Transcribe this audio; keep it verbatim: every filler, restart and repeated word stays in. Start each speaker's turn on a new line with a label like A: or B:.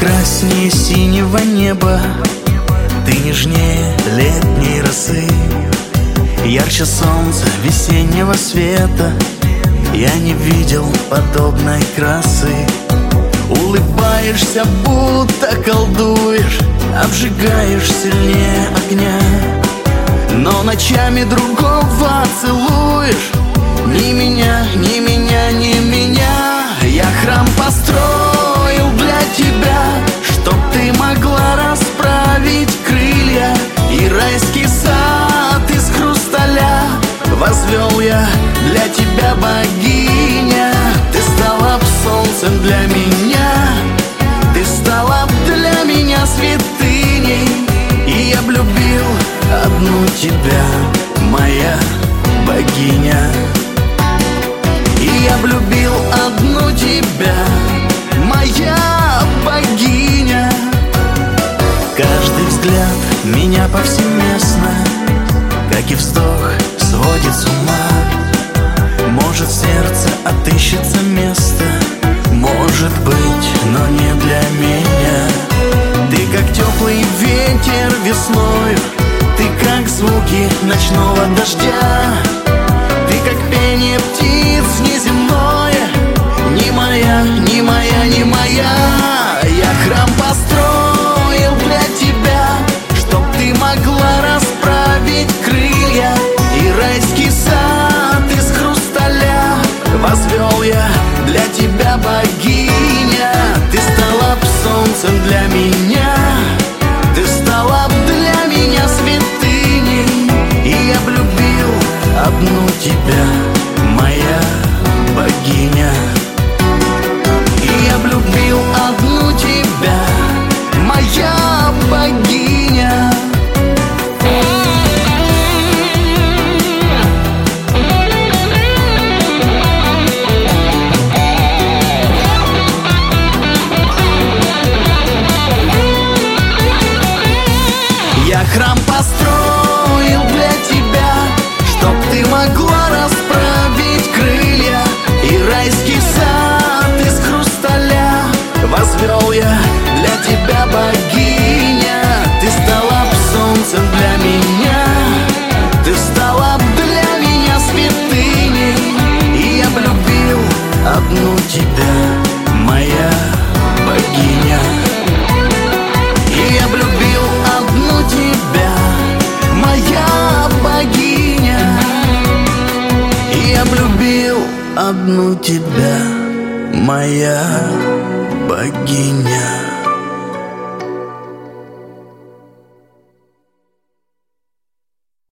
A: прекраснее синего неба, ты нежнее летней росы, ярче солнца весеннего света. Я не видел подобной красы. Улыбаешься, будто колдуешь, обжигаешь сильнее огня, но ночами другого целуешь. Ни меня, ни меня, ни меня. Я храм построил для тебя, чтоб ты могла расправить крылья, и райский сад из хрусталя возвел я для тебя, богиня. Ты стала б солнцем для меня, ты стала б для меня святыней, и я б любил одну тебя, моя богиня. И я б любил одну тебя, моя богиня. Каждый взгляд меня повсеместно, как и вздох, сводит с ума. Может, в сердце отыщется место, может быть, но не для меня. Ты как теплый ветер весною, ты как звуки ночного дождя, ты как пение птиц неземное, не моя, не моя, не моя. Я храм построил для тебя, чтоб ты могла расправить крылья, и райский сад из хрусталя возвел я для тебя, богиня. Ты стала б солнцем для меня, ты стала б для меня святыней, и я б любил одну тебя, моя богиня. И я б любил одну тебя, моя богиня. Я храм построил для тебя, чтоб ты могла расправить крылья, и райский сад из хрусталя возвел я для тебя, богиня. Ты стала б солнцем для меня, ты стала б для меня святыней, и я б любил одну тебя, моя богиня. И я б любил одну тебя, моя богиня. И я б любил одну тебя, моя богиня.